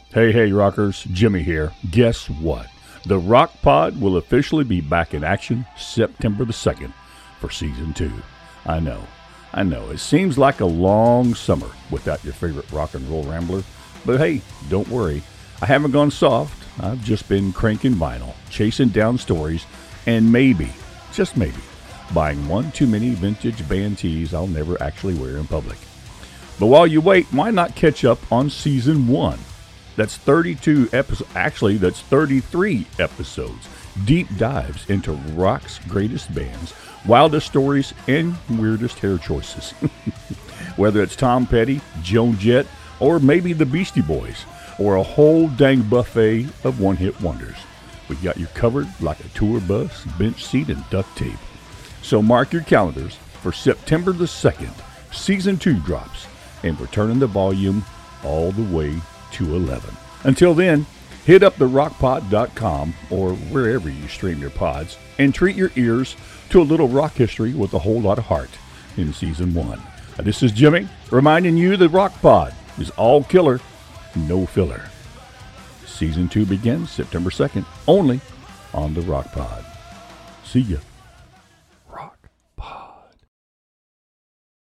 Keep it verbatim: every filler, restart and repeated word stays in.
Hey, hey, rockers, Jimmy here. Guess what? The Rock Pod will officially be back in action September the second for Season two. I know, I know, it seems like a long summer without your favorite rock and roll rambler, but hey, don't worry. I haven't gone soft. I've just been cranking vinyl, chasing down stories, and maybe, just maybe, buying one too many vintage band tees I'll never actually wear in public. But while you wait, why not catch up on Season one? That's thirty-two episodes. Actually, that's thirty-three episodes. Deep dives into rock's greatest bands, wildest stories, and weirdest hair choices. Whether it's Tom Petty, Joan Jett, or maybe the Beastie Boys, or a whole dang buffet of one-hit wonders. We got you covered like a tour bus, bench seat, and duct tape. So mark your calendars for September the second. Season two drops, and we're turning the volume all the way to eleven. Until then, hit up the rock pod dot com or wherever you stream your pods and treat your ears to a little rock history with a whole lot of heart in Season one. This is Jimmy reminding you the Rock Pod is all killer, no filler. Season two begins September second only on the Rock Pod. See ya.